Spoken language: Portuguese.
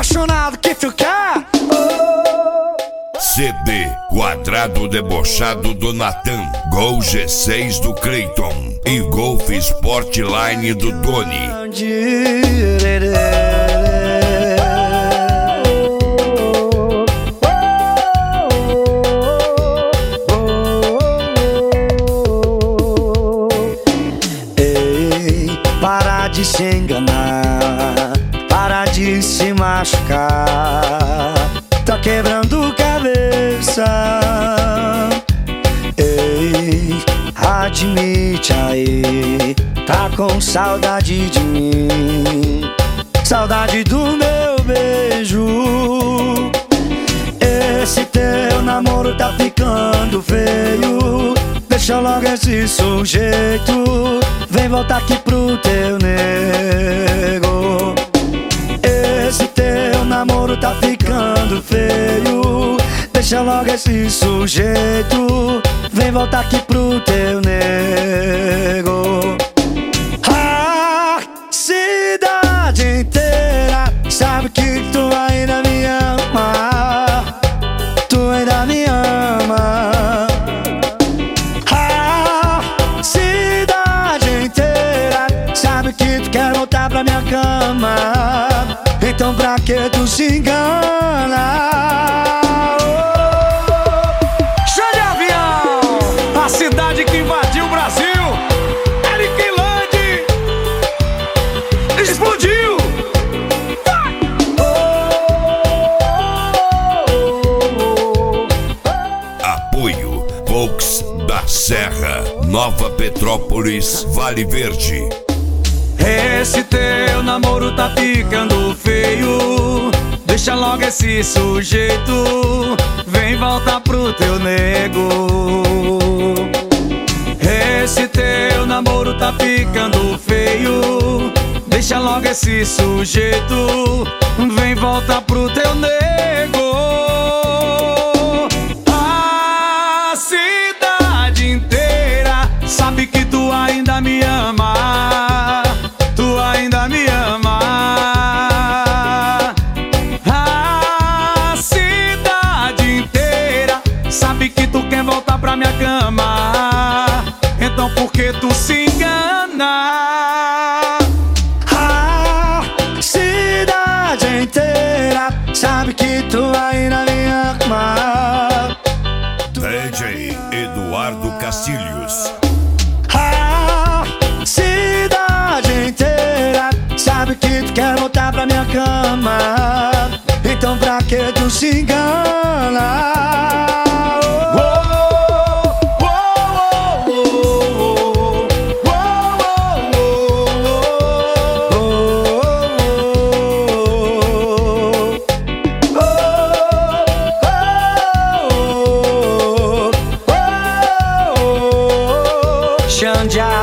apaixonado que tu quer. CD Quadrado Debochado do Natan, Gol G6 do Clayton e Golf Sportline do Doni. Ei, para de se enganar, para de se machucar, tá quebrando cabeça. Ei, admite aí, tá com saudade de mim, saudade do meu beijo. Esse teu namoro tá ficando feio, deixa logo esse sujeito, vem voltar aqui pro teu nego. Esse teu namoro tá ficando feio, deixa logo esse sujeito, vem voltar aqui pro teu nego. A cidade inteira sabe que tu ainda me ama, tu ainda me ama. A cidade inteira sabe que tu quer voltar pra minha cama, então pra que tu se engana? Show de avião! A cidade que invadiu o Brasil, Eric Land explodiu! Apoio Volks da Serra, Nova Petrópolis, Vale Verde. Esse teu namoro tá ficando feio, deixa logo esse sujeito, vem voltar pro teu nego. Esse teu namoro tá ficando feio, deixa logo esse sujeito, vem voltar pro teu nego. A cidade inteira sabe que tu ainda me ama, tu ainda me ama. A cidade inteira sabe que tu quer voltar pra minha cama, então por que tu se engana? A cidade inteira sabe que tu ainda me ama. DJ Eduardo Castilhos. A cidade inteira sabe que tu quer voltar pra minha cama, então pra que tu se engana? Xandia